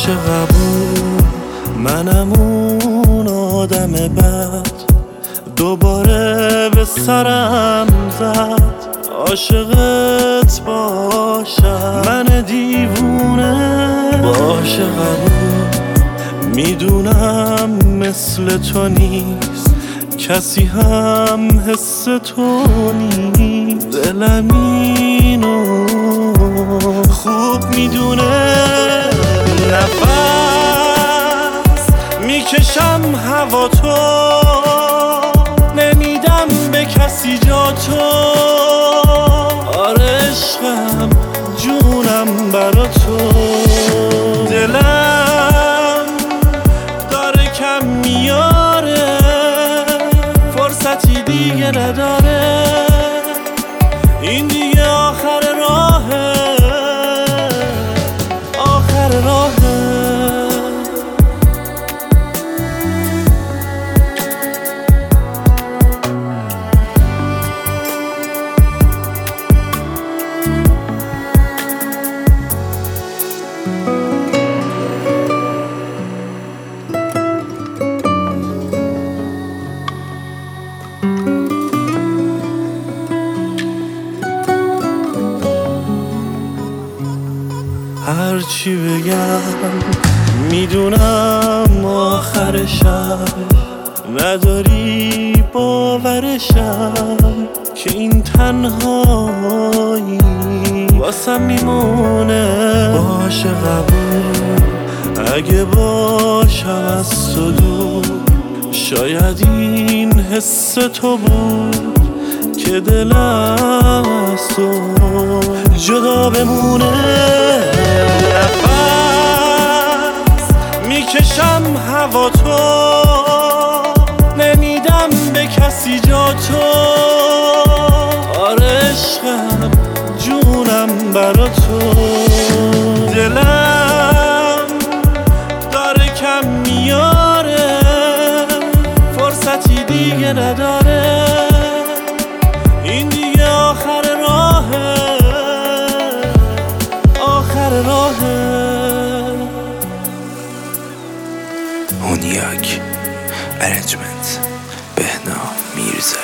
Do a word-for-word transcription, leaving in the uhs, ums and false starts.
باشه قبول، منم اون آدم بد دوباره به سرم زد. عاشقت باشم من دیوونه، باشه قبول، میدونم مثل تو نیست کسی هم حس تو نیست. دلم اینو خوب میدونه، نفس میکشم هوا تو، نمیدم به کسی جا تو. آره عشقم جونم برا تو، دلم داره کم میاره، فرصتی دیگه نداره، این دیگه آخر راهه، آخر راهه. هرچی بگم میدونم آخرشم، نداری باورشم که این تنهایی واسم میمونه. باشه قبول، اگه باشم از تو دور، شاید این حس تو بود که دلم از تو جدا بمونه. نفس میکشم هوا تو، نمیدم به کسی جا تو. آره عشقم جونم برا تو، دلم داره کم میاره، فرصتی دیگه نداره، این دیگه آخر راهه، آخر راهه. هونیاک ارنجمنت بهنام میرزا.